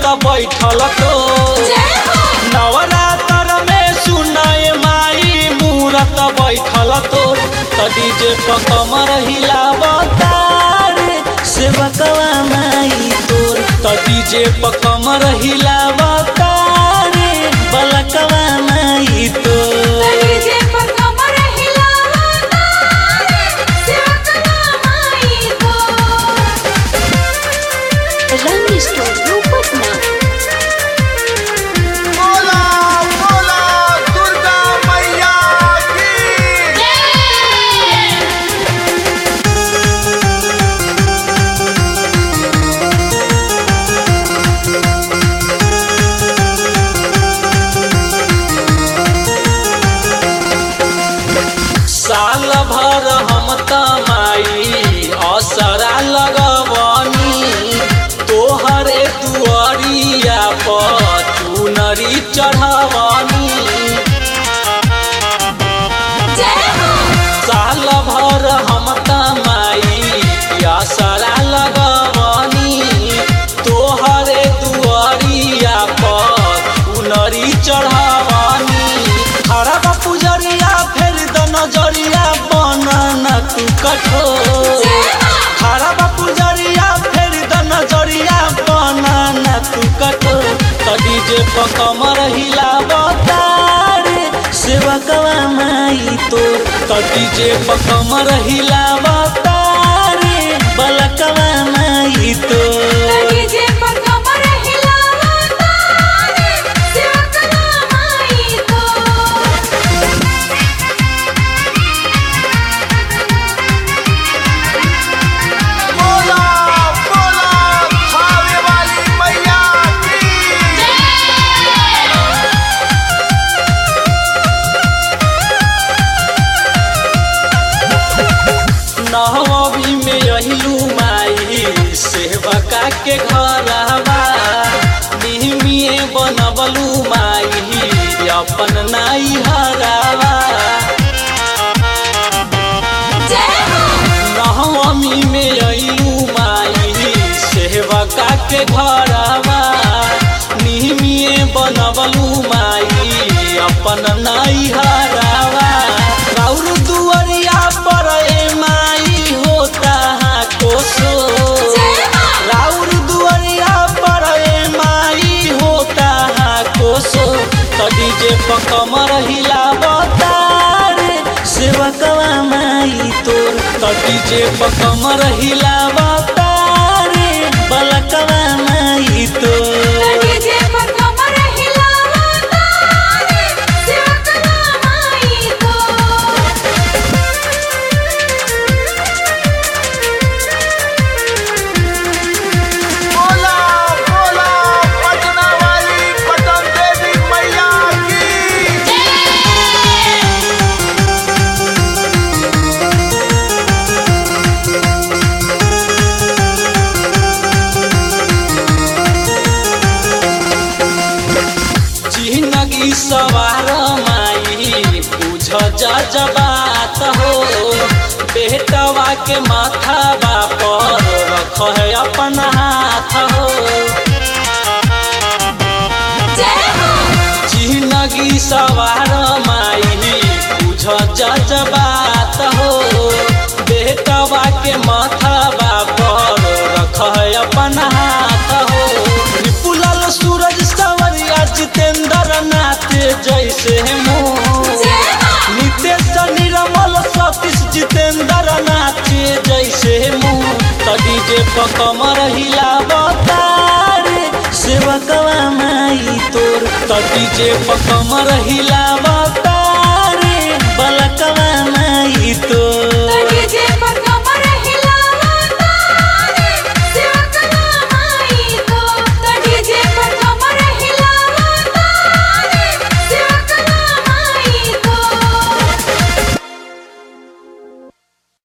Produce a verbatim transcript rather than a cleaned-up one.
बैठल तो नवरात्र में सुनाए माई मूरत बैठल तो डीजे पर कमर हिलावता रे सेवकवा माई तोर डीजे पर कमर हिलावता रे बलकवा माई तोर साल भर हम तमाई असरा लगवनी तोहरे दुआरिया पर चुनरी चढ़वनी साल भर हम तमाई असरा लगवनी तोहरे दुआरिया पर चुनरी चढ़वनी खराब पुजरिया फेर नजरिया बनना तू कठोर खराब पुजरिया फेर द नजरिया बनना तू कठोर डीजे पर कमर हिलावता रे सेवकवा माई तोर डीजे पर कमर हिलावता रे बलकवा माई तोर नहवी में अहिलू माई सेवका के घरवा निहमिए बनबलू माई अपन नाई हरावा नहवी में अहिलू माई सेवका के घरवा निहमिए बनबलू माई अपन नाई हरावा राउर दुआरिया पर माई होता कोसो राउर दुआरिया पर माई होता कोसो डीजे पर कमर हिलावता रे सेवकवा माई तोर डीजे पर कमर हिलावता रे बलकवा माई तोर जिंदगी सवार माई बुझ जा बात हो बेटवा के माथा पर रख है अपन हाथ हो जिंदगी सवार माई बुझ जा बात हो बेटवा के माथा पर रख है अपन हाथ हो विपुलाल सूरज सवरिया जितेंद्र नाथ जैसे नितेश निर्मल सतीश जितेंद्र नाथ जैसे मुँह डीजे पर कमर हिलावता रे सेवकवा माई तोर डीजे पर कमर हिलावता रे बलकवा माई तोर।